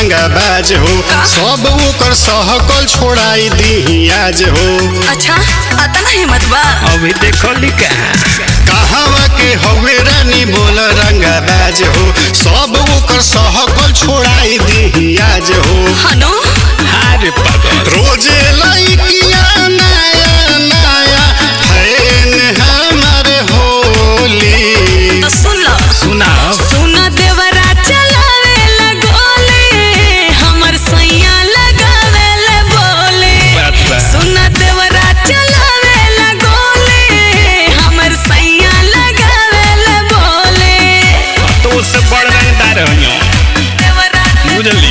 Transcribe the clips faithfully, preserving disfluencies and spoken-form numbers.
रंगाबाज हो, सब ओकर सहकल छोड़ाई दी आज हो। अच्छा अतना हिम्मत बा, अभी देखो लिखा कहावा के हवे रानी बोल रंगाबाज हो, सब ओकर सहकल छोड़ाई दी आज हो। हनु अरे पागल रोजे लइकिया नया नया फैन हमार होली। तो सुन लो सुनाओ सुन देवरा चलावे ला गोली, हमर सैया लगावे ले बोले। बात बा। सुन देवरा चलावे ला गोली, हमर सैया लगावे ले बोले। तो उससे बड़ रंगदार हो देवरा बुझली।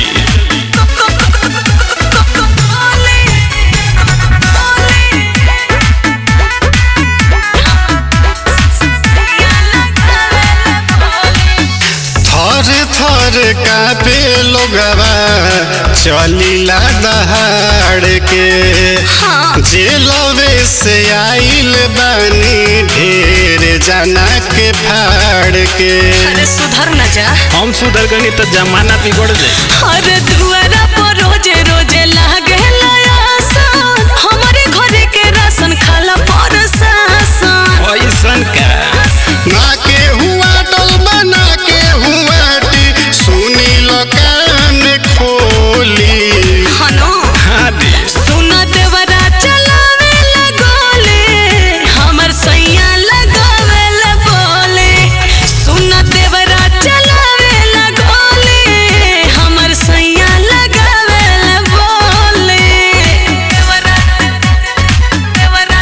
थर थर कापे लोगवा चलीला दहाड़ के, हाँ। जेलवे से आइल बानी ढेर जना के फाड़ के। अरे सुधर न जा, हम सुधर गनी तो जमाना बिगड़ जाए। अरे दुआरा पर रोजे रोजे लागे लयासन, हमारे घरे के राशन खाला परसासन। ऐसन का ना के हुआ टल बना के हुआ टी, सुनी लो कान खोली। हनु हाँ दे सुन देवरा चलावे ला गोले, हमर सैया लगावे ला बोले। सुन देवरा चलावे ला गोले, हमर सैया लगावे ला बोले। देवरा देवरा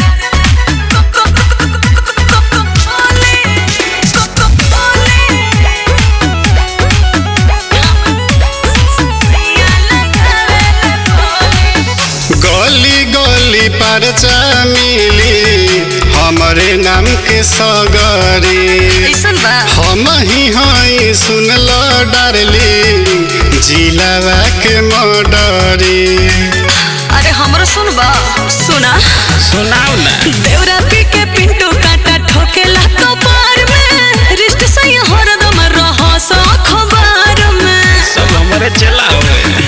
बोले बोले सैया लगावे ला बोले। गली गली परचा मिली हमरे नाम के सगरी, कैसन बा हम ही हई सुनल डारली जिलावा के मडरी। अरे हमरो सुनबा सुना सुनाओ ना देवरा पी के पिंटू काटा ठोकेला कपार में, रिश्त सही हरदम रह सा अखबार में। सब हमारे चला हुए